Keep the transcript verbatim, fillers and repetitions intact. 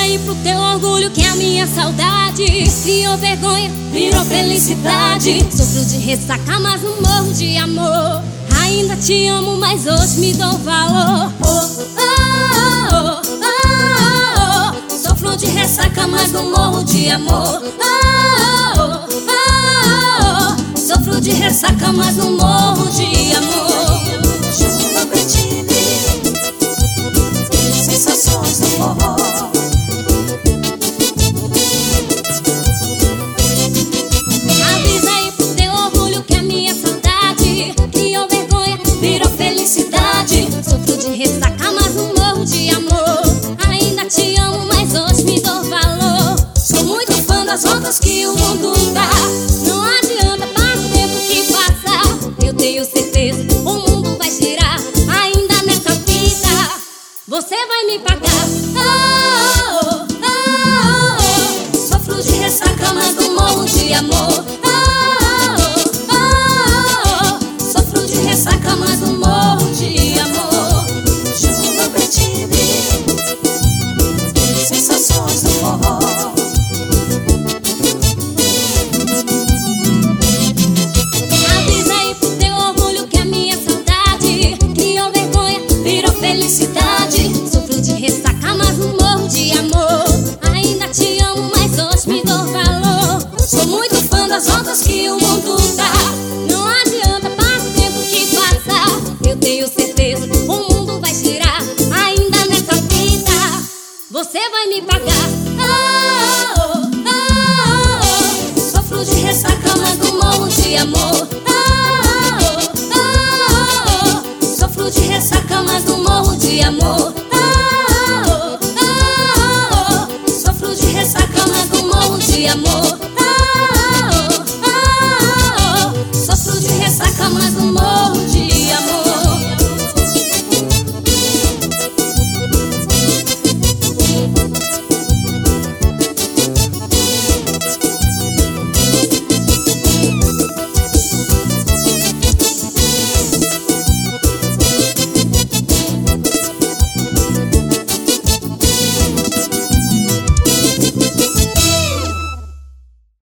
aí pro teu orgulho que a minha saudade criou vergonha, virou felicidade. Sofro de ressaca, mas não morro de amor. Ainda te amo, mas hoje me dou valor. Oh, oh, oh, oh, oh. Sofro de ressaca, mas não morro de amor. Oh, oh, oh, oh. Sofro de ressaca, mas não morro de amor. Júnior Bettini, sensações do forró. Avisa aí pro teu orgulho que a minha saudade criou vergonha, virou felicidade. Sofro de ressaca, mas não morro de amor. Ainda te amo, mas hoje me dou valor. Sou muito fã das voltas que o mundo dá. Não adianta para o tempo que passa. Eu tenho certeza, o mundo vai girar. Ainda nessa vida, você vai me pagar. Oh, oh, oh, oh. Sofro de ressaca, mas não morro de amor. Oh, oh, oh, oh. Sofro de ressaca, mas não morro de amor. Júnior Bettini, sensações do forró. Avisa aí pro teu orgulho que a minha saudade criou vergonha, virou felicidade. Sofro de ressaca, mas não morro de amor. Ainda te amo, mas hoje me dou valor. Sou muito fã das voltas que o mundo dá. Não adianta para o tempo que passa. Eu tenho certeza, o mundo vai girar. Ainda nessa vida, você vai me pagar. Oh, oh, oh, oh. Sofro de ressaca, mas não morro de amor. Oh, oh, oh, oh. Sofro de ressaca, mas não morro de amor. Oh, oh, oh, oh. Sofro de ressaca, mas não morro de amor.